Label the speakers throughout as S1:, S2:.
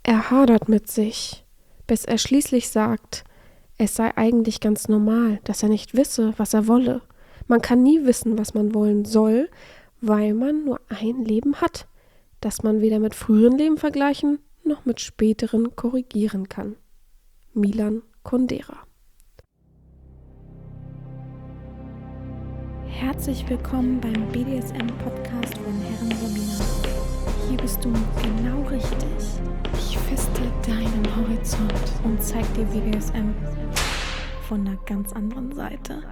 S1: Er hadert mit sich, bis er schließlich sagt, es sei eigentlich ganz normal, dass er nicht wisse, was er wolle. Man kann nie wissen, was man wollen soll, weil man nur ein Leben hat, das man weder mit früheren Leben vergleichen noch mit späteren korrigieren kann. Milan Kundera.
S2: Herzlich willkommen beim BDSM-Podcast von Herren Sabina. Hier bist du genau richtig. Ich feste deinen Horizont und zeig dir BDSM von einer ganz anderen Seite.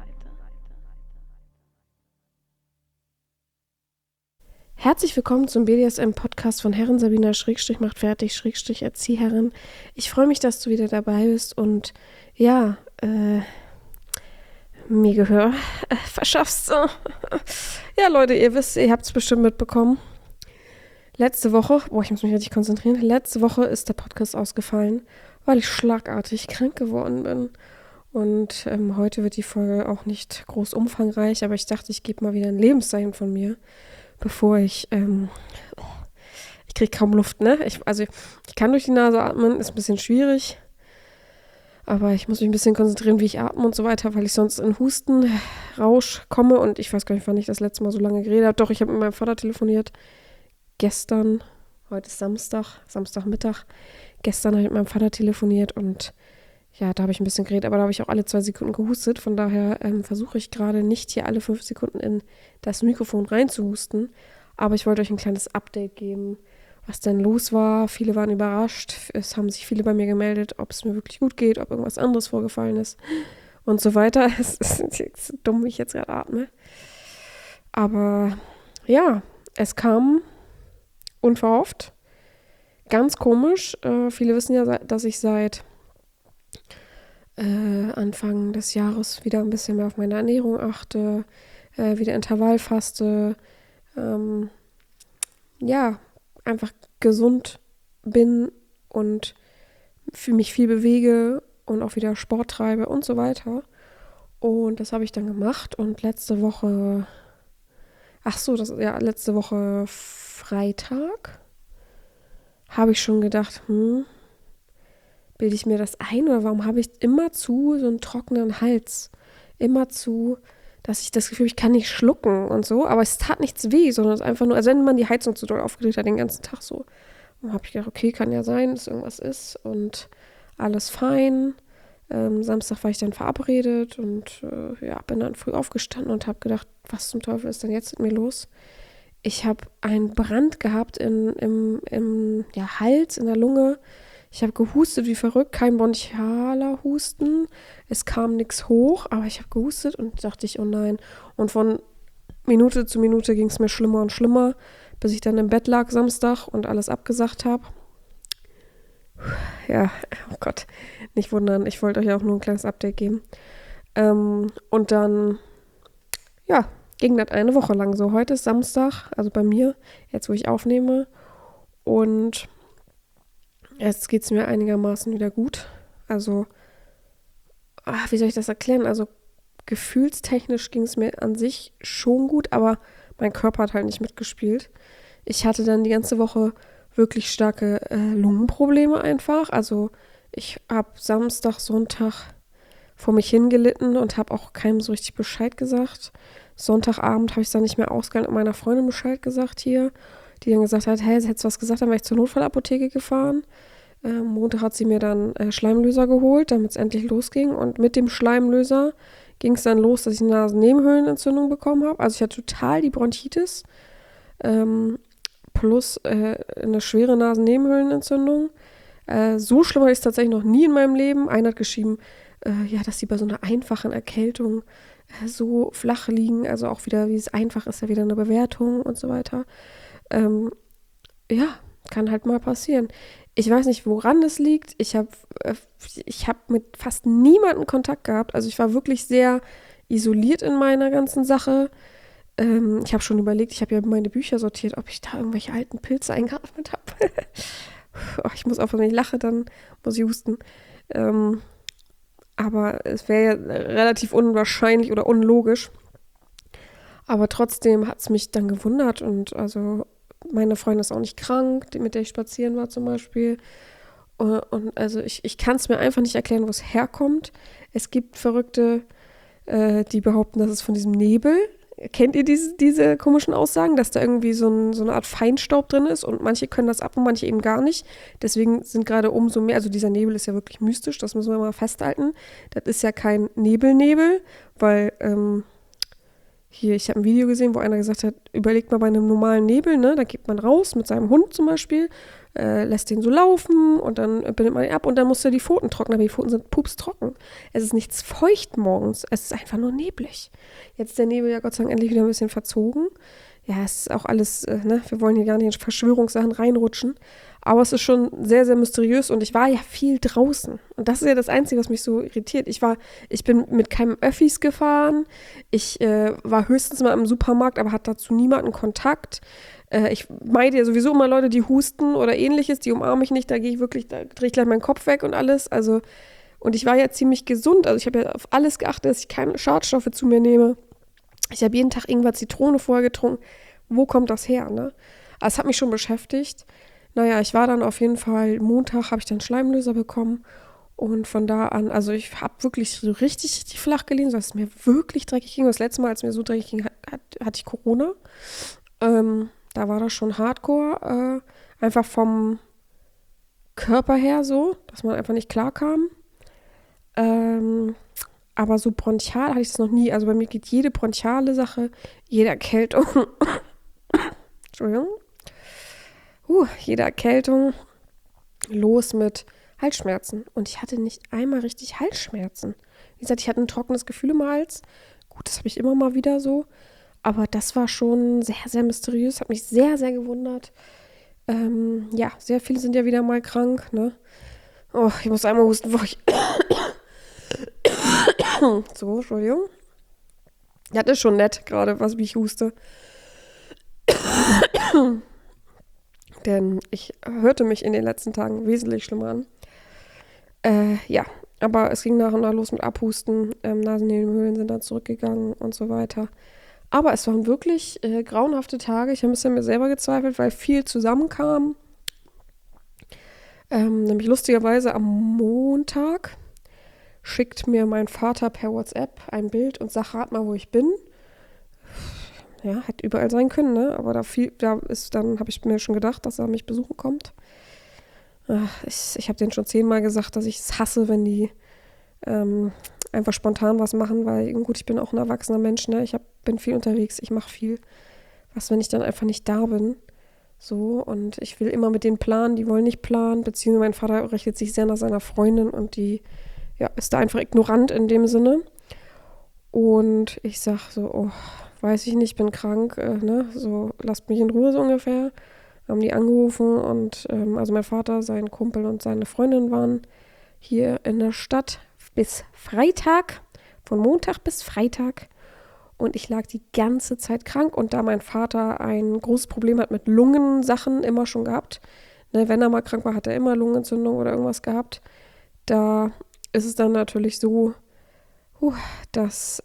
S1: Herzlich willkommen zum BDSM-Podcast von Herren Sabina macht fertig Erzieherin. Ich freue mich, dass du wieder dabei bist und ja, mir Gehör verschaffst. Ja, Leute, ihr habt es bestimmt mitbekommen. Letzte Woche, ich muss mich richtig konzentrieren, letzte Woche ist der Podcast ausgefallen, weil ich schlagartig krank geworden bin. Und heute wird die Folge auch nicht groß umfangreich, aber ich dachte, ich gebe mal wieder ein Lebenszeichen von mir, bevor ich kriege kaum Luft, ne? Ich kann durch die Nase atmen, ist ein bisschen schwierig, aber ich muss mich ein bisschen konzentrieren, wie ich atme und so weiter, weil ich sonst in Hustenrausch komme und ich weiß gar nicht, wann ich das letzte Mal so lange geredet habe. Doch, ich habe mit meinem Vater telefoniert. Gestern, heute ist Samstagmittag, gestern habe ich mit meinem Vater telefoniert und ja, da habe ich ein bisschen geredet, aber da habe ich auch alle 2 Sekunden gehustet. Von daher versuche ich gerade nicht hier alle 5 Sekunden in das Mikrofon reinzuhusten. Aber ich wollte euch ein kleines Update geben, was denn los war. Viele waren überrascht. Es haben sich viele bei mir gemeldet, ob es mir wirklich gut geht, ob irgendwas anderes vorgefallen ist und so weiter. Es ist dumm, wie ich jetzt gerade atme. Aber ja, es kam unverhofft. Ganz komisch. Viele wissen ja, dass ich seit Anfang des Jahres wieder ein bisschen mehr auf meine Ernährung achte, wieder Intervallfaste, ja, einfach gesund bin und mich viel bewege und auch wieder Sport treibe und so weiter. Und das habe ich dann gemacht und letzte Woche Freitag habe ich schon gedacht, bilde ich mir das ein oder warum habe ich immerzu so einen trockenen Hals? Immerzu, dass ich das Gefühl, ich kann nicht schlucken und so, aber es tat nichts weh, sondern es ist einfach nur, als wenn man die Heizung zu doll aufgedreht hat den ganzen Tag so. Und habe ich gedacht, okay, kann ja sein, dass irgendwas ist und alles fein. Samstag war ich dann verabredet und bin dann früh aufgestanden und habe gedacht, was zum Teufel ist denn jetzt mit mir los? Ich habe einen Brand gehabt im Hals, in der Lunge. Ich habe gehustet wie verrückt, kein bronchialer Husten. Es kam nichts hoch, aber ich habe gehustet und dachte ich, oh nein. Und von Minute zu Minute ging es mir schlimmer und schlimmer, bis ich dann im Bett lag Samstag und alles abgesagt habe. Ja, oh Gott, nicht wundern, ich wollte euch auch nur ein kleines Update geben. Und dann, ja, ging das eine Woche lang so. Heute ist Samstag, also bei mir, jetzt wo ich aufnehme. Und jetzt geht es mir einigermaßen wieder gut. Also, wie soll ich das erklären? Also, gefühlstechnisch ging es mir an sich schon gut, aber mein Körper hat halt nicht mitgespielt. Ich hatte dann die ganze Woche wirklich starke Lungenprobleme einfach. Also, ich habe Samstag, Sonntag vor mich hingelitten und habe auch keinem so richtig Bescheid gesagt. Sonntagabend habe ich es dann nicht mehr ausgehalten und meiner Freundin Bescheid gesagt hier, die dann gesagt hat, hey, hättest du was gesagt, dann wäre ich zur Notfallapotheke gefahren. Montag hat sie mir dann Schleimlöser geholt, damit es endlich losging. Und mit dem Schleimlöser ging es dann los, dass ich eine Nasennebenhöhlenentzündung bekommen habe. Also ich hatte total die Bronchitis plus eine schwere Nasennebenhöhlenentzündung. So schlimm hatte ich es tatsächlich noch nie in meinem Leben. Einer hat geschrieben, dass sie bei so einer einfachen Erkältung so flach liegen. Also auch wieder, wie es einfach ist, ja wieder eine Bewertung und so weiter. Kann halt mal passieren. Ich weiß nicht, woran es liegt. Ich habe mit fast niemandem Kontakt gehabt. Also ich war wirklich sehr isoliert in meiner ganzen Sache. Ich habe schon überlegt, ich habe ja meine Bücher sortiert, ob ich da irgendwelche alten Pilze eingeatmet habe. Ich muss aufpassen, wenn ich lache, dann muss ich husten. Aber es wäre ja relativ unwahrscheinlich oder unlogisch. Aber trotzdem hat es mich dann gewundert und also meine Freundin ist auch nicht krank, mit der ich spazieren war zum Beispiel. Und also ich kann es mir einfach nicht erklären, wo es herkommt. Es gibt Verrückte, die behaupten, das ist von diesem Nebel. Kennt ihr diese komischen Aussagen, dass da irgendwie so eine Art Feinstaub drin ist und manche können das ab und manche eben gar nicht. Deswegen sind gerade umso mehr, also dieser Nebel ist ja wirklich mystisch, das müssen wir mal festhalten. Das ist ja kein Nebel, weil hier, ich habe ein Video gesehen, wo einer gesagt hat, überlegt mal bei einem normalen Nebel, ne, da geht man raus mit seinem Hund zum Beispiel, lässt den so laufen und dann bindet man ihn ab und dann muss er die Pfoten trocknen, aber die Pfoten sind pupstrocken. Es ist nichts feucht morgens, es ist einfach nur neblig. Jetzt ist der Nebel ja Gott sei Dank endlich wieder ein bisschen verzogen. Ja, es ist auch alles, ne, wir wollen hier gar nicht in Verschwörungssachen reinrutschen, aber es ist schon sehr, sehr mysteriös und ich war ja viel draußen und das ist ja das Einzige, was mich so irritiert. Ich bin mit keinem Öffis gefahren, ich war höchstens mal im Supermarkt, aber hatte dazu niemanden Kontakt. Ich meide ja sowieso immer Leute, die husten oder ähnliches, die umarme ich nicht, da drehe ich gleich meinen Kopf weg und alles, also und ich war ja ziemlich gesund, also ich habe ja auf alles geachtet, dass ich keine Schadstoffe zu mir nehme. Ich habe jeden Tag Ingwer Zitrone vorher getrunken. Wo kommt das her, ne? Also es hat mich schon beschäftigt. Naja, ich war dann auf jeden Fall, Montag habe ich dann Schleimlöser bekommen. Und von da an, also ich habe wirklich so richtig flach gelegen, dass es mir wirklich dreckig ging. Das letzte Mal, als es mir so dreckig ging, hatte ich Corona. Da war das schon hardcore. Einfach vom Körper her so, dass man einfach nicht klar kam. Aber so bronchial hatte ich das noch nie. Also bei mir geht jede bronchiale Sache, jede Erkältung, Entschuldigung, jede Erkältung los mit Halsschmerzen. Und ich hatte nicht einmal richtig Halsschmerzen. Wie gesagt, ich hatte ein trockenes Gefühl im Hals. Gut, das habe ich immer mal wieder so. Aber das war schon sehr, sehr mysteriös. Hat mich sehr, sehr gewundert. Ja, sehr viele sind ja wieder mal krank, ne? Oh, ich muss einmal husten, bevor ich... So, Entschuldigung. Ja, das ist schon nett, gerade, wie ich huste. Denn ich hörte mich in den letzten Tagen wesentlich schlimmer an. Ja, aber es ging nach und nach los mit Abhusten. Nasennebenhöhlen sind dann zurückgegangen und so weiter. Aber es waren wirklich grauenhafte Tage. Ich habe ein bisschen mir selber gezweifelt, weil viel zusammenkam. Nämlich lustigerweise am Montag schickt mir mein Vater per WhatsApp ein Bild und sagt, rat mal, wo ich bin. Ja, hätte überall sein können, ne? Aber dann habe ich mir schon gedacht, dass er mich besuchen kommt. Ich habe denen schon 10-mal gesagt, dass ich es hasse, wenn die einfach spontan was machen, weil gut, ich bin auch ein erwachsener Mensch, ne? Bin viel unterwegs, ich mache viel. Was, wenn ich dann einfach nicht da bin? So, und ich will immer mit denen planen, die wollen nicht planen, beziehungsweise mein Vater richtet sich sehr nach seiner Freundin und die ist da einfach ignorant in dem Sinne. Und ich sag so, oh, weiß ich nicht, bin krank, ne? So, lasst mich in Ruhe so ungefähr. Haben die angerufen und also mein Vater, sein Kumpel und seine Freundin waren hier in der Stadt bis Freitag, von Montag bis Freitag. Und ich lag die ganze Zeit krank. Und da mein Vater ein großes Problem hat mit Lungensachen immer schon gehabt, ne, wenn er mal krank war, hat er immer Lungenentzündung oder irgendwas gehabt. Da ist es dann natürlich so, dass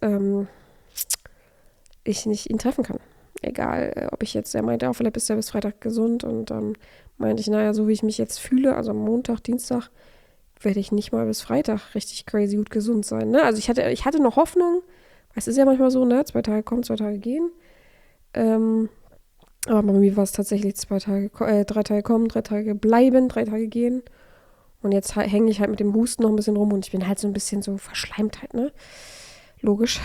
S1: ich nicht ihn treffen kann. Egal, ob ich jetzt, er meinte auch, vielleicht bist du ja bis Freitag gesund. Und dann meinte ich, naja, so wie ich mich jetzt fühle, also am Montag, Dienstag, werde ich nicht mal bis Freitag richtig crazy gut gesund sein. Ne? Also ich hatte noch Hoffnung. Es ist ja manchmal so, ne? 2 Tage kommen, 2 Tage gehen. Aber bei mir war es tatsächlich 3 Tage kommen, 3 Tage bleiben, 3 Tage gehen. Und jetzt hänge ich halt mit dem Husten noch ein bisschen rum und ich bin halt so ein bisschen so verschleimt halt, ne? Logisch.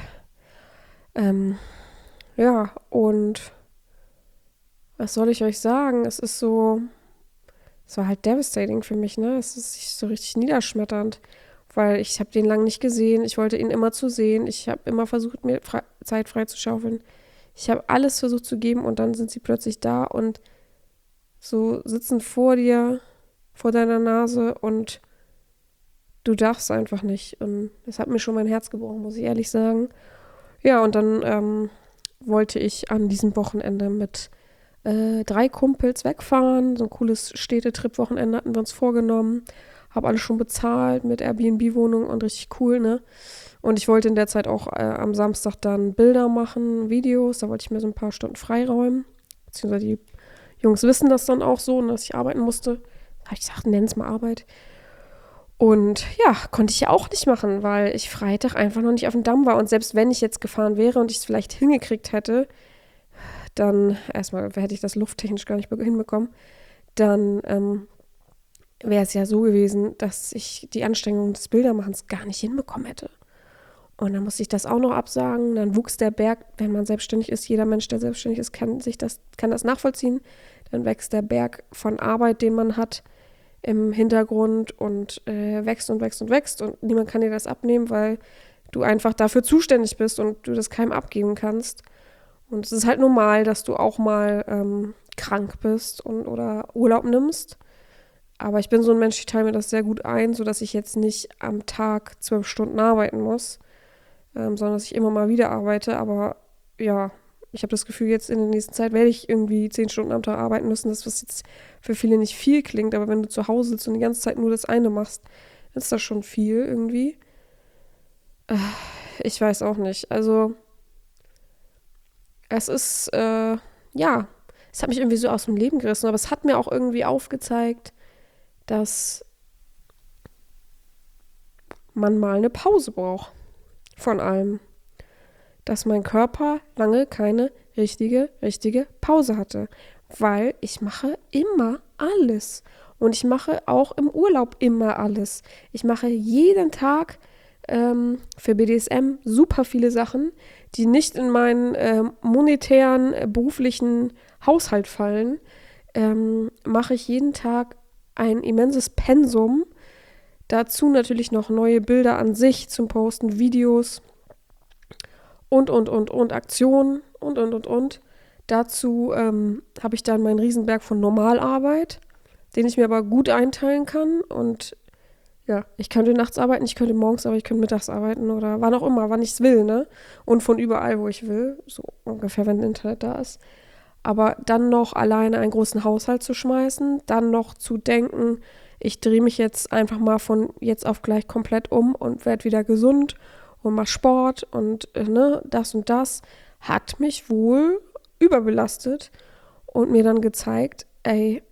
S1: Ja, und was soll ich euch sagen? Es war halt devastating für mich, ne? Es ist so richtig niederschmetternd, weil ich habe den lang nicht gesehen. Ich wollte ihn immer zu sehen. Ich habe immer versucht, mir Zeit frei zu schaufeln. Ich habe alles versucht zu geben und dann sind sie plötzlich da und so sitzen vor dir, vor deiner Nase und du darfst einfach nicht. Und das hat mir schon mein Herz gebrochen, muss ich ehrlich sagen. Ja, und dann wollte ich an diesem Wochenende mit 3 Kumpels wegfahren. So ein cooles Städtetrip-Wochenende hatten wir uns vorgenommen. Habe alles schon bezahlt mit Airbnb-Wohnung und richtig cool, ne? Und ich wollte in der Zeit auch am Samstag dann Bilder machen, Videos. Da wollte ich mir so ein paar Stunden freiräumen. Beziehungsweise die Jungs wissen das dann auch so, dass ich arbeiten musste. Habe ich gesagt, nenn's mal Arbeit. Und ja, konnte ich ja auch nicht machen, weil ich Freitag einfach noch nicht auf dem Damm war. Und selbst wenn ich jetzt gefahren wäre und ich es vielleicht hingekriegt hätte, dann, erstmal hätte ich das lufttechnisch gar nicht hinbekommen, dann wäre es ja so gewesen, dass ich die Anstrengung des Bildermachens gar nicht hinbekommen hätte. Und dann musste ich das auch noch absagen. Dann wuchs der Berg, wenn man selbstständig ist, jeder Mensch, der selbstständig ist, kann das nachvollziehen. Dann wächst der Berg von Arbeit, den man hat, im Hintergrund und wächst und wächst und wächst. Und niemand kann dir das abnehmen, weil du einfach dafür zuständig bist und du das keinem abgeben kannst. Und es ist halt normal, dass du auch mal krank bist oder Urlaub nimmst. Aber ich bin so ein Mensch, ich teile mir das sehr gut ein, sodass ich jetzt nicht am Tag 12 Stunden arbeiten muss, sondern dass ich immer mal wieder arbeite. Aber ja, ich habe das Gefühl, jetzt in der nächsten Zeit werde ich irgendwie 10 Stunden am Tag arbeiten müssen. Das, was jetzt für viele nicht viel klingt, aber wenn du zu Hause sitzt und die ganze Zeit nur das eine machst, dann ist das schon viel irgendwie. Ich weiß auch nicht. Also, es ist, ja, es hat mich irgendwie so aus dem Leben gerissen, aber es hat mir auch irgendwie aufgezeigt, dass man mal eine Pause braucht von allem. Dass mein Körper lange keine richtige Pause hatte. Weil ich mache immer alles. Und ich mache auch im Urlaub immer alles. Ich mache jeden Tag für BDSM super viele Sachen, die nicht in meinen monetären, beruflichen Haushalt fallen. Mache ich jeden Tag ein immenses Pensum. Dazu natürlich noch neue Bilder an sich zum Posten, Videos und Aktionen und. Dazu habe ich dann meinen Riesenberg von Normalarbeit, den ich mir aber gut einteilen kann. Und ja, ich könnte nachts arbeiten, ich könnte morgens arbeiten, ich könnte mittags arbeiten oder wann auch immer, wann ich es will, ne? Und von überall, wo ich will, so ungefähr, wenn Internet da ist. Aber dann noch alleine einen großen Haushalt zu schmeißen, dann noch zu denken, ich drehe mich jetzt einfach mal von jetzt auf gleich komplett um und werde wieder gesund und mache Sport und das und das, hat mich wohl überbelastet und mir dann gezeigt, ey,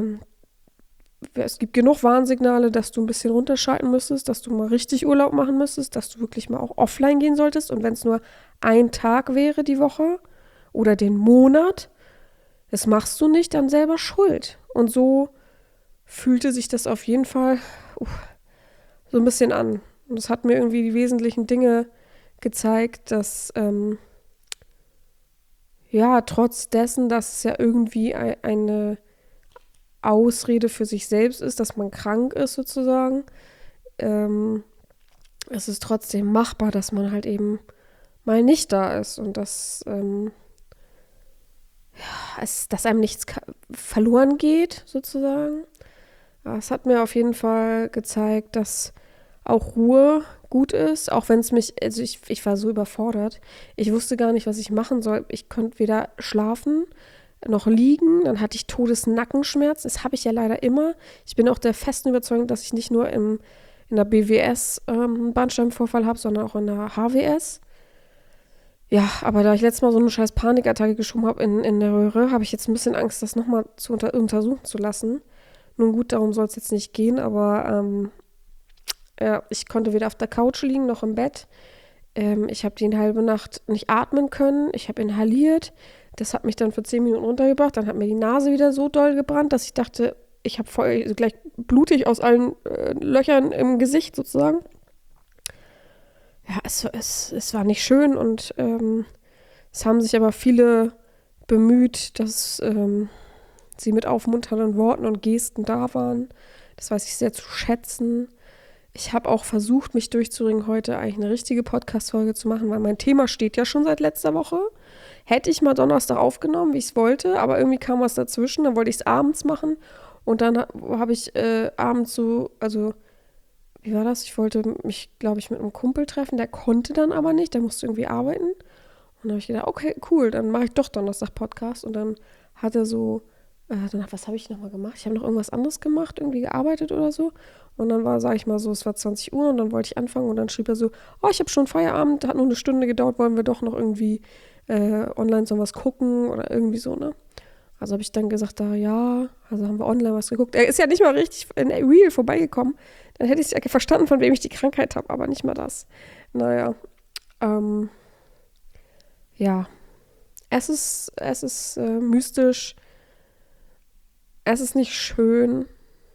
S1: es gibt genug Warnsignale, dass du ein bisschen runterschalten müsstest, dass du mal richtig Urlaub machen müsstest, dass du wirklich mal auch offline gehen solltest und wenn es nur ein Tag wäre die Woche oder den Monat, das machst du nicht, dann selber schuld. Und so fühlte sich das auf jeden Fall so ein bisschen an. Und es hat mir irgendwie die wesentlichen Dinge gezeigt, dass ja, trotz dessen, dass es ja irgendwie eine Ausrede für sich selbst ist, dass man krank ist sozusagen, es ist trotzdem machbar, dass man halt eben mal nicht da ist und dass einem nichts verloren geht sozusagen. Aber es hat mir auf jeden Fall gezeigt, dass auch Ruhe gut ist, auch wenn es mich, also ich war so überfordert. Ich wusste gar nicht, was ich machen soll. Ich konnte weder schlafen noch liegen, dann hatte ich Todesnackenschmerz. Das habe ich ja leider immer. Ich bin auch der festen Überzeugung, dass ich nicht nur in der BWS einen Bandscheibenvorfall habe, sondern auch in der HWS. Ja, aber da ich letztes Mal so eine scheiß Panikattacke geschoben habe in der Röhre, habe ich jetzt ein bisschen Angst, das nochmal untersuchen zu lassen. Nun gut, darum soll es jetzt nicht gehen, aber ja, ich konnte weder auf der Couch liegen noch im Bett. Ich habe die halbe Nacht nicht atmen können. Ich habe inhaliert. Das hat mich dann für 10 Minuten runtergebracht. Dann hat mir die Nase wieder so doll gebrannt, dass ich dachte, ich habe voll gleich blutig aus allen Löchern im Gesicht sozusagen. Ja, es war nicht schön und es haben sich aber viele bemüht, dass sie mit aufmunternden Worten und Gesten da waren. Das weiß ich sehr zu schätzen. Ich habe auch versucht, mich durchzuringen, heute eigentlich eine richtige Podcast-Folge zu machen, weil mein Thema steht ja schon seit letzter Woche. Hätte ich mal Donnerstag aufgenommen, wie ich es wollte, aber irgendwie kam was dazwischen. Dann wollte ich es abends machen und dann habe ich abends so, also wie war das? Ich wollte mich, glaube ich, mit einem Kumpel treffen, der konnte dann aber nicht, der musste irgendwie arbeiten. Und dann habe ich gedacht, okay, cool, dann mache ich doch Donnerstag Podcast. Und dann hat er so, was habe ich nochmal gemacht? Ich habe noch irgendwas anderes gemacht, irgendwie gearbeitet oder so. Und dann war, sage ich mal so, es war 20 Uhr und dann wollte ich anfangen und dann schrieb er so, oh, ich habe schon Feierabend, hat nur eine Stunde gedauert, wollen wir doch noch irgendwie online so was gucken oder irgendwie so, ne? Also habe ich dann gesagt, ja, also haben wir online was geguckt. Er ist ja nicht mal richtig in Real vorbeigekommen. Dann hätte ich ja verstanden, von wem ich die Krankheit habe, aber nicht mal das. Naja, ja, es ist mystisch. Es ist nicht schön.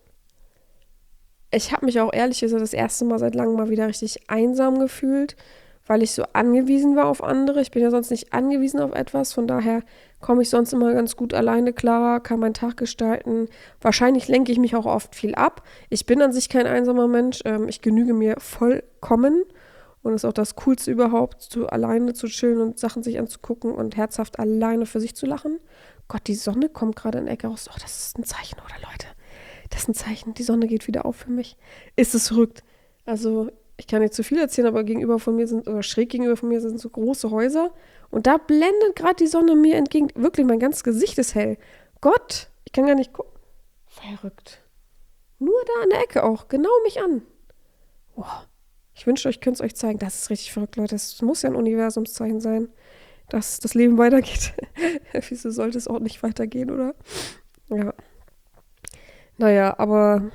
S1: Ich habe mich auch ehrlich gesagt das erste Mal seit langem mal wieder richtig einsam gefühlt, weil ich so angewiesen war auf andere. Ich bin ja sonst nicht angewiesen auf etwas, von daher komme ich sonst immer ganz gut alleine klar, kann meinen Tag gestalten. Wahrscheinlich lenke ich mich auch oft viel ab. Ich bin an sich kein einsamer Mensch. Ich genüge mir vollkommen und ist auch das Coolste überhaupt, alleine zu chillen und Sachen sich anzugucken und herzhaft alleine für sich zu lachen. Gott, die Sonne kommt gerade in die Ecke raus. Oh, das ist ein Zeichen, oder Leute? Das ist ein Zeichen. Die Sonne geht wieder auf für mich. Ist es verrückt. Also, ich kann nicht zu viel erzählen, aber schräg gegenüber von mir sind so große Häuser. Und da blendet gerade die Sonne mir entgegen. Wirklich, mein ganzes Gesicht ist hell. Gott, ich kann gar nicht gucken. Verrückt. Nur da an der Ecke auch. Genau mich an. Boah. Ich wünschte, ich könnte es euch zeigen. Das ist richtig verrückt, Leute. Das muss ja ein Universumszeichen sein, dass das Leben weitergeht. Wieso sollte es auch nicht weitergehen, oder? Ja. Naja, aber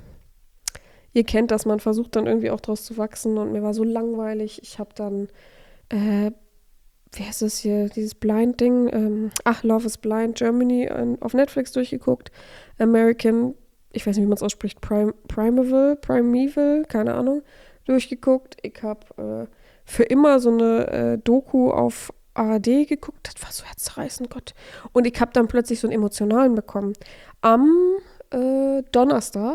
S1: ihr kennt das, man versucht dann irgendwie auch draus zu wachsen und mir war so langweilig. Ich habe dann, wie heißt das hier, dieses Blind-Ding, Love is Blind, Germany auf Netflix durchgeguckt. American, ich weiß nicht, wie man es ausspricht, Primeval, keine Ahnung, durchgeguckt. Ich habe für immer so eine Doku auf ARD geguckt, das war so herzzerreißend, Gott. Und ich habe dann plötzlich so einen emotionalen bekommen. Am Donnerstag,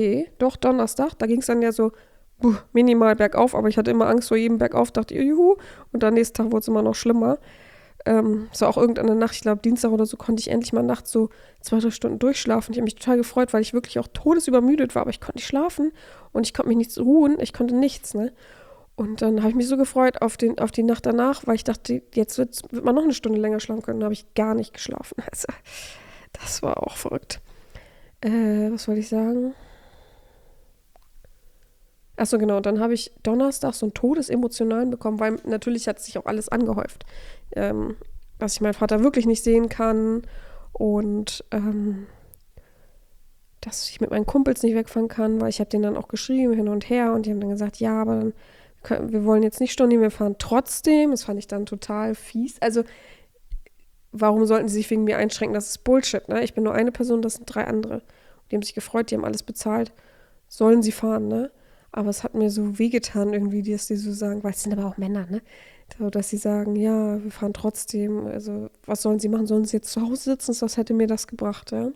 S1: da ging es dann ja so minimal bergauf, aber ich hatte immer Angst vor jedem Bergauf, dachte ich, juhu, und am nächsten Tag wurde es immer noch schlimmer. Es war auch irgendeine Nacht, ich glaube Dienstag oder so, konnte ich endlich mal nachts so 2-3 Stunden durchschlafen. Ich habe mich total gefreut, weil ich wirklich auch todesübermüdet war, aber ich konnte nicht schlafen und ich konnte mich nicht ruhen, ich konnte nichts, ne? Und dann habe ich mich so gefreut auf die Nacht danach, weil ich dachte, jetzt wird man noch eine Stunde länger schlafen können. Dann habe ich gar nicht geschlafen. Also, das war auch verrückt. Was wollte ich sagen? Achso, genau. Und dann habe ich Donnerstag so einen Todesemotionalen bekommen, weil natürlich hat sich auch alles angehäuft. Dass ich meinen Vater wirklich nicht sehen kann und dass ich mit meinen Kumpels nicht wegfahren kann, weil ich habe denen dann auch geschrieben hin und her und die haben dann gesagt, ja, aber dann wir wollen jetzt nicht stornieren, wir fahren trotzdem. Das fand ich dann total fies. Also, warum sollten sie sich wegen mir einschränken? Das ist Bullshit, ne? Ich bin nur eine Person, das sind 3 andere. Die haben sich gefreut, die haben alles bezahlt. Sollen sie fahren, ne? Aber es hat mir so wehgetan irgendwie, dass die so sagen, weil es sind aber auch Männer, ne? So, dass sie sagen, ja, wir fahren trotzdem. Also, was sollen sie machen? Sollen sie jetzt zu Hause sitzen? Was hätte mir das gebracht, ja?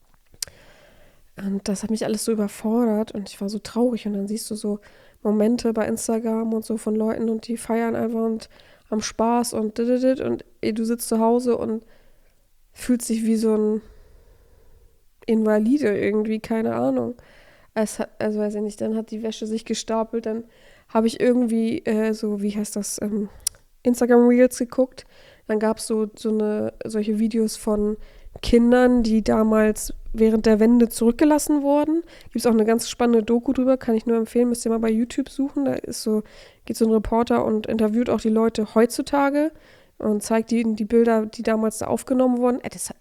S1: Und das hat mich alles so überfordert und ich war so traurig. Und dann siehst du so Momente bei Instagram und so von Leuten und die feiern einfach und haben Spaß und du sitzt zu Hause und fühlst dich wie so ein Invalide irgendwie, keine Ahnung. Also weiß ich nicht, dann hat die Wäsche sich gestapelt, dann habe ich irgendwie so, wie heißt das, Instagram Reels geguckt. Dann gab es solche Videos von Kindern, die damals während der Wende zurückgelassen wurden. Gibt es auch eine ganz spannende Doku drüber, kann ich nur empfehlen, müsst ihr mal bei YouTube suchen. Da geht so ein Reporter und interviewt auch die Leute heutzutage und zeigt ihnen die Bilder, die damals da aufgenommen wurden.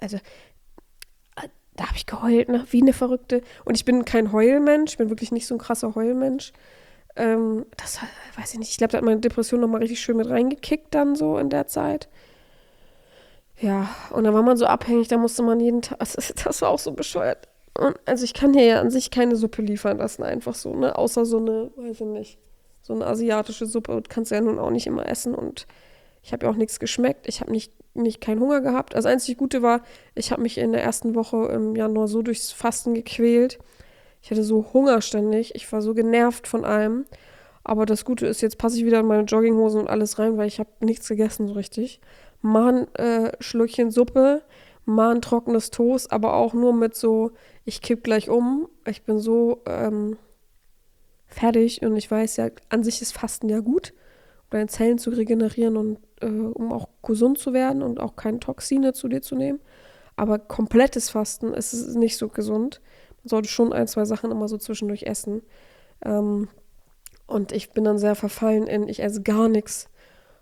S1: Da habe ich geheult, ne? Wie eine Verrückte. Und ich bin kein Heulmensch, ich bin wirklich nicht so ein krasser Heulmensch. Weiß ich nicht, ich glaube, da hat meine Depression nochmal richtig schön mit reingekickt dann so in der Zeit. Ja, und dann war man so abhängig, da musste man jeden Tag, das war auch so bescheuert. Und also ich kann hier ja an sich keine Suppe liefern lassen, einfach so, ne? Außer so eine, weiß ich nicht, so eine asiatische Suppe kannst du ja nun auch nicht immer essen und ich habe ja auch nichts geschmeckt, ich habe nicht keinen Hunger gehabt. Das einzige Gute war, ich habe mich in der ersten Woche im Januar so durchs Fasten gequält. Ich hatte so Hunger ständig, ich war so genervt von allem. Aber das Gute ist, jetzt passe ich wieder in meine Jogginghosen und alles rein, weil ich habe nichts gegessen so richtig. Mal ein Schlückchen Suppe, mal ein trockenes Toast, aber auch nur mit so, ich kipp gleich um. Ich bin so fertig und ich weiß ja, an sich ist Fasten ja gut, um deine Zellen zu regenerieren und um auch gesund zu werden und auch keine Toxine zu dir zu nehmen. Aber komplettes Fasten ist nicht so gesund. Man sollte schon 1-2 Sachen immer so zwischendurch essen. Und ich bin dann sehr verfallen in, ich esse gar nichts.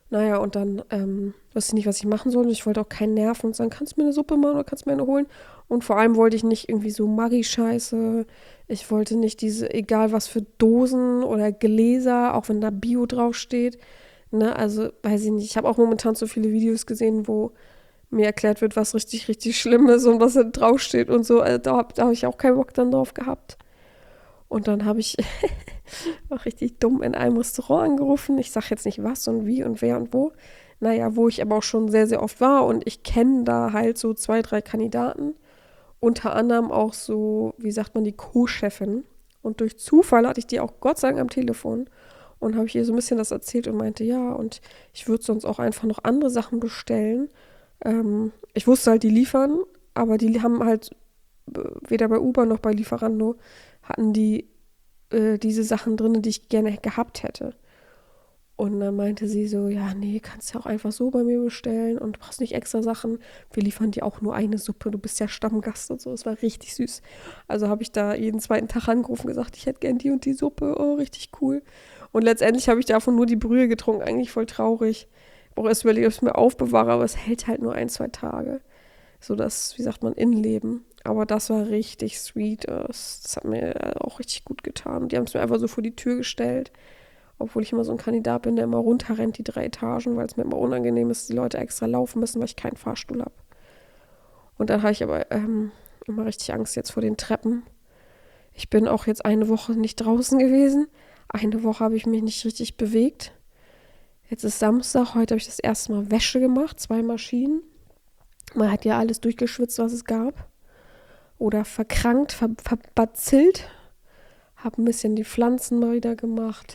S1: Naja, und dann wusste ich nicht, was ich machen soll. Und ich wollte auch keinen nerven und sagen, kannst du mir eine Suppe machen oder kannst du mir eine holen? Und vor allem wollte ich nicht irgendwie so Maggi-Scheiße. Ich wollte nicht diese, egal was für Dosen oder Gläser, auch wenn da Bio draufsteht. Ne, also weiß ich nicht. Ich habe auch momentan so viele Videos gesehen, wo mir erklärt wird, was richtig, richtig schlimm ist und was da draufsteht und so. Also da hab ich auch keinen Bock dann drauf gehabt. Und dann habe ich auch richtig dumm in einem Restaurant angerufen. Ich sage jetzt nicht was und wie und wer und wo. Naja, wo ich aber auch schon sehr, sehr oft war. Und ich kenne da halt so 2, 3 Kandidaten. Unter anderem auch so, wie sagt man, die Co-Chefin. Und durch Zufall hatte ich die auch Gott sei Dank am Telefon. Und habe ich ihr so ein bisschen das erzählt und meinte, ja, und ich würde sonst auch einfach noch andere Sachen bestellen. Ich wusste halt, die liefern, aber die haben halt weder bei Uber noch bei Lieferando hatten die diese Sachen drin, die ich gerne gehabt hätte. Und dann meinte sie so, ja, nee, kannst ja auch einfach so bei mir bestellen und du brauchst nicht extra Sachen. Wir liefern dir auch nur eine Suppe, du bist ja Stammgast und so. Es war richtig süß. Also habe ich da jeden zweiten Tag angerufen und gesagt, ich hätte gern die und die Suppe. Oh, richtig cool. Und letztendlich habe ich davon nur die Brühe getrunken. Eigentlich voll traurig. Ich brauche erst überlegt, ob ich es mir aufbewahre, aber es hält halt nur 1, 2 Tage. So das, wie sagt man, Innenleben. Aber das war richtig sweet. Das hat mir auch richtig gut getan. Die haben es mir einfach so vor die Tür gestellt. Obwohl ich immer so ein Kandidat bin, der immer runterrennt, die 3 Etagen, weil es mir immer unangenehm ist, die Leute extra laufen müssen, weil ich keinen Fahrstuhl habe. Und dann habe ich aber immer richtig Angst jetzt vor den Treppen. Ich bin auch jetzt eine Woche nicht draußen gewesen. Eine Woche habe ich mich nicht richtig bewegt. Jetzt ist Samstag, heute habe ich das erste Mal Wäsche gemacht, 2 Maschinen. Man hat ja alles durchgeschwitzt, was es gab. Oder verkrankt, verbazillt. Hab ein bisschen die Pflanzen mal wieder gemacht.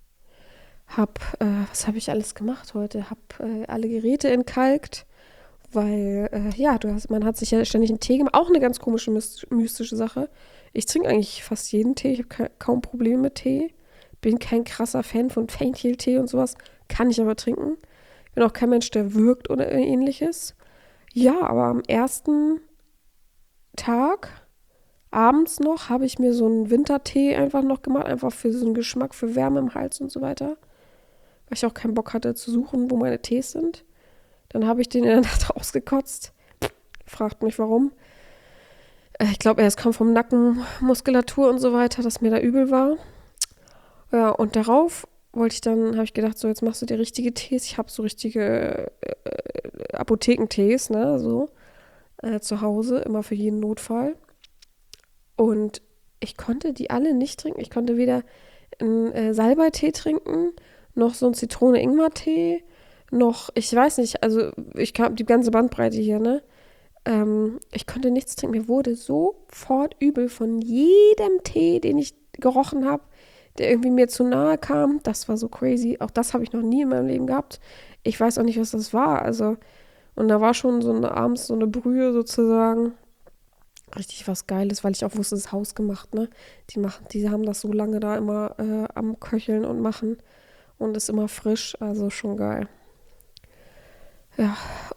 S1: Was habe ich alles gemacht heute? Hab alle Geräte entkalkt, weil, man hat sich ja ständig einen Tee gemacht. Auch eine ganz komische, mystische Sache. Ich trinke eigentlich fast jeden Tee. Ich habe kaum Probleme mit Tee. Bin kein krasser Fan von Fencheltee und sowas. Kann ich aber trinken. Bin auch kein Mensch, der wirkt oder ähnliches. Ja, aber am ersten Tag, abends noch, habe ich mir so einen Wintertee einfach noch gemacht. Einfach für so einen Geschmack, für Wärme im Hals und so weiter. Weil ich auch keinen Bock hatte zu suchen, wo meine Tees sind. Dann habe ich den in der Nacht ausgekotzt. Fragt mich warum. Ich glaube, es kam vom Nackenmuskulatur und so weiter, dass mir da übel war. Ja, und darauf habe ich gedacht, so, jetzt machst du dir richtige Tees. Ich habe so richtige Apothekentees, ne, so, zu Hause, immer für jeden Notfall. Und ich konnte die alle nicht trinken. Ich konnte weder einen Salbeitee trinken, noch so einen Zitrone-Ingwer-Tee, noch, ich weiß nicht, also ich kam die ganze Bandbreite hier, ne? Ich konnte nichts trinken. Mir wurde sofort übel von jedem Tee, den ich gerochen habe, der irgendwie mir zu nahe kam. Das war so crazy. Auch das habe ich noch nie in meinem Leben gehabt. Ich weiß auch nicht, was das war. Also, und da war schon abends so eine Brühe sozusagen. Richtig was Geiles, weil ich auch wusste, es ist hausgemacht, ne? Die haben das so lange da immer am Köcheln und machen und ist immer frisch, also schon geil. Ja,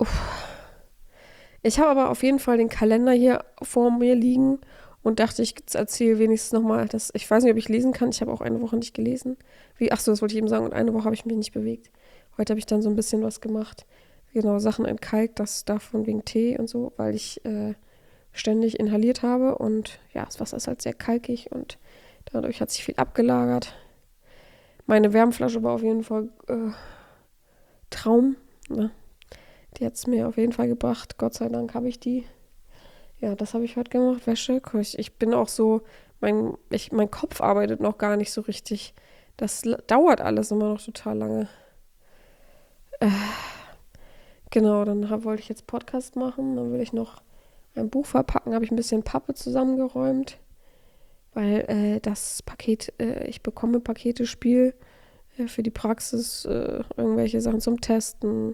S1: ich habe aber auf jeden Fall den Kalender hier vor mir liegen und dachte, ich erzähle wenigstens nochmal, dass ich weiß nicht, ob ich lesen kann. Ich habe auch eine Woche nicht gelesen. Achso, das wollte ich eben sagen. Und eine Woche habe ich mich nicht bewegt. Heute habe ich dann so ein bisschen was gemacht. Genau, Sachen entkalkt, das davon wegen Tee und so, weil ich ständig inhaliert habe. Und ja, das Wasser ist halt sehr kalkig und dadurch hat sich viel abgelagert. Meine Wärmflasche war auf jeden Fall Traum. Ne? Die hat es mir auf jeden Fall gebracht. Gott sei Dank habe ich die. Ja, das habe ich heute gemacht. Wäsche. Ich bin auch so, mein Kopf arbeitet noch gar nicht so richtig. Das dauert alles immer noch total lange. Genau, dann wollte ich jetzt Podcast machen. Dann will ich noch ein Buch verpacken. Habe ich ein bisschen Pappe zusammengeräumt. Weil das Paket, ich bekomme Pakete-Spiel für die Praxis, irgendwelche Sachen zum Testen,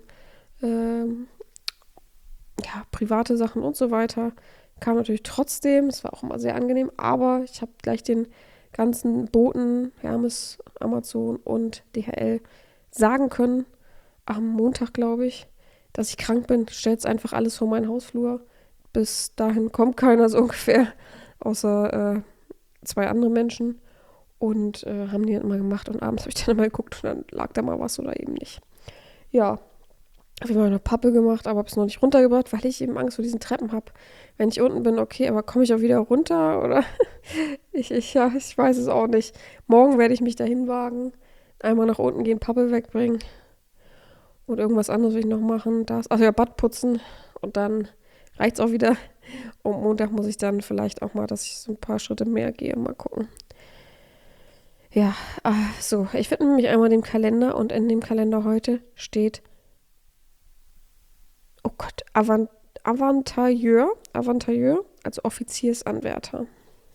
S1: private Sachen und so weiter. Kam natürlich trotzdem, es war auch immer sehr angenehm, aber ich habe gleich den ganzen Boten, Hermes, Amazon und DHL sagen können, am Montag, glaube ich, dass ich krank bin. Stellt einfach alles vor meinen Hausflur. Bis dahin kommt keiner so ungefähr, außer 2 andere Menschen. Und haben die dann immer gemacht und abends habe ich dann immer geguckt und dann lag da mal was oder eben nicht. Ja, habe ich mal eine Pappe gemacht, aber habe es noch nicht runtergebracht, weil ich eben Angst vor diesen Treppen habe. Wenn ich unten bin, okay, aber komme ich auch wieder runter oder? Ich weiß es auch nicht. Morgen werde ich mich dahin wagen, einmal nach unten gehen, Pappe wegbringen und irgendwas anderes will ich noch machen. Also ja, Bad putzen und dann reicht es auch wieder. Und Montag muss ich dann vielleicht auch mal, dass ich so ein paar Schritte mehr gehe, mal gucken. Ja, so, ich widme mich einmal dem Kalender und in dem Kalender heute steht, oh Gott, Avantageur, also Offiziersanwärter.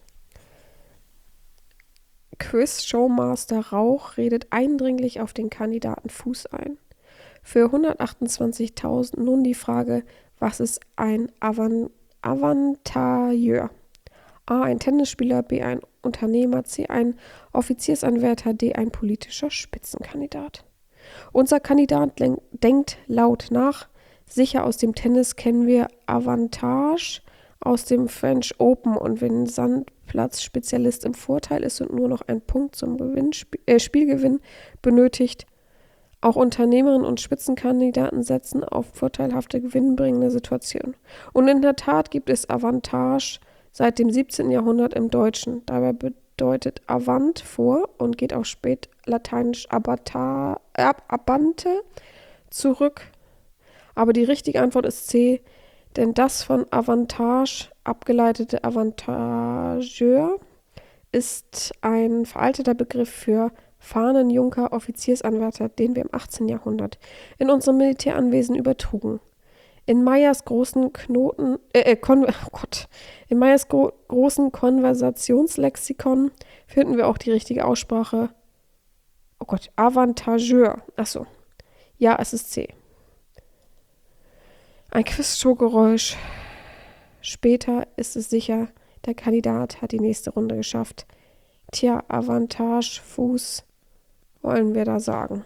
S1: Quiz-Showmaster Rauch redet eindringlich auf den Kandidaten Fuß ein. Für 128.000 nun die Frage, was ist ein Avantageur? A, ein Tennisspieler, B, ein Unternehmer, C, ein Offiziersanwärter, D, ein politischer Spitzenkandidat. Unser Kandidat denkt laut nach. Sicher aus dem Tennis kennen wir Avantage aus dem French Open und wenn Sandplatz-Spezialist im Vorteil ist und nur noch ein Punkt zum Spielgewinn benötigt, auch Unternehmerinnen und Spitzenkandidaten setzen auf vorteilhafte, gewinnbringende Situationen. Und in der Tat gibt es Avantage seit dem 17. Jahrhundert im Deutschen. Dabei bedeutet Avant vor und geht auf spätlateinisch abante zurück. Aber die richtige Antwort ist C, denn das von Avantage abgeleitete Avantageur ist ein veralteter Begriff für Fahnenjunker, Offiziersanwärter, den wir im 18. Jahrhundert in unserem Militäranwesen übertrugen. In Meyers großen großen Konversationslexikon finden wir auch die richtige Aussprache. Oh Gott, Avantageur. Achso. Ja, es ist C. Ein Quiz-Show-Geräusch. Später ist es sicher, der Kandidat hat die nächste Runde geschafft. Tja, Avantage, Fuß, wollen wir da sagen.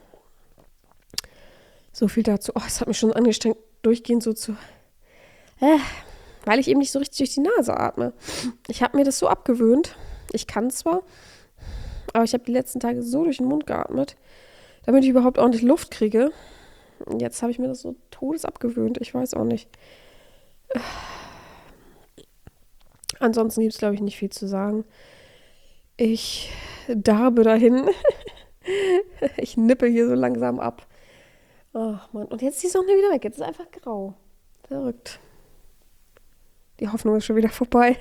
S1: So viel dazu. Oh, es hat mich schon angestrengt, durchgehend so zu... weil ich eben nicht so richtig durch die Nase atme. Ich habe mir das so abgewöhnt. Ich kann zwar, aber ich habe die letzten Tage so durch den Mund geatmet, damit ich überhaupt ordentlich Luft kriege. Jetzt habe ich mir das so todes abgewöhnt. Ich weiß auch nicht. Ansonsten gibt es, glaube ich, nicht viel zu sagen. Ich darbe dahin. Ich nippe hier so langsam ab. Ach Mann. Und jetzt ist die Sonne wieder weg. Jetzt ist es einfach grau. Verrückt. Die Hoffnung ist schon wieder vorbei.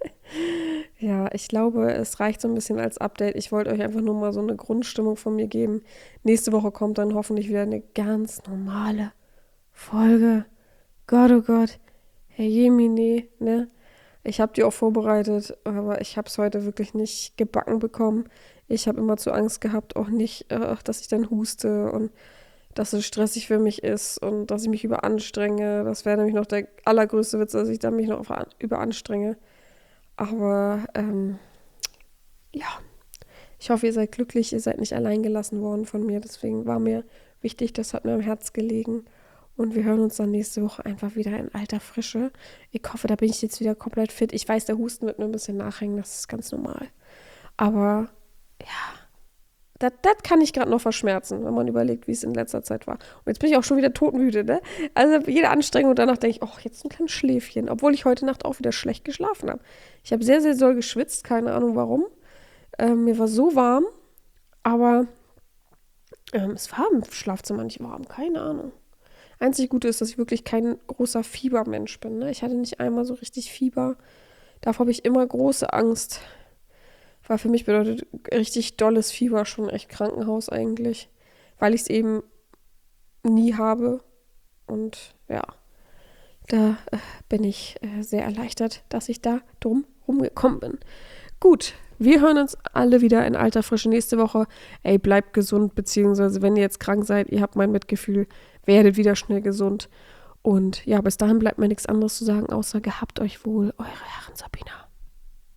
S1: Ja, ich glaube, es reicht so ein bisschen als Update. Ich wollte euch einfach nur mal so eine Grundstimmung von mir geben. Nächste Woche kommt dann hoffentlich wieder eine ganz normale Folge. Gott, oh Gott. Herr Jemine, ne? Ich habe die auch vorbereitet, aber ich habe es heute wirklich nicht gebacken bekommen. Ich habe immer zu Angst gehabt, auch nicht, dass ich dann huste und dass es stressig für mich ist und dass ich mich überanstrenge. Das wäre nämlich noch der allergrößte Witz, dass ich dann mich noch überanstrenge. Aber ja, ich hoffe, ihr seid glücklich, ihr seid nicht allein gelassen worden von mir. Deswegen war mir wichtig, das hat mir am Herz gelegen. Und wir hören uns dann nächste Woche einfach wieder in alter Frische. Ich hoffe, da bin ich jetzt wieder komplett fit. Ich weiß, der Husten wird nur ein bisschen nachhängen, das ist ganz normal. Aber ja, das kann ich gerade noch verschmerzen, wenn man überlegt, wie es in letzter Zeit war. Und jetzt bin ich auch schon wieder todmüde, ne? Also jede Anstrengung, danach denke ich, oh, jetzt ein kleines Schläfchen. Obwohl ich heute Nacht auch wieder schlecht geschlafen habe. Ich habe sehr, sehr doll geschwitzt, keine Ahnung warum. Mir war so warm, aber es war im Schlafzimmer nicht warm, keine Ahnung. Einzig Gute ist, dass ich wirklich kein großer Fiebermensch bin, ne? Ich hatte nicht einmal so richtig Fieber. Davor habe ich immer große Angst. Weil für mich bedeutet richtig dolles Fieber schon echt Krankenhaus eigentlich. Weil ich es eben nie habe. Und ja, da bin ich sehr erleichtert, dass ich da drum rumgekommen bin. Gut, wir hören uns alle wieder in alter Frische nächste Woche. Ey, bleibt gesund, beziehungsweise wenn ihr jetzt krank seid, ihr habt mein Mitgefühl, werdet wieder schnell gesund. Und ja, bis dahin bleibt mir nichts anderes zu sagen, außer gehabt euch wohl, eure Herren Sabina.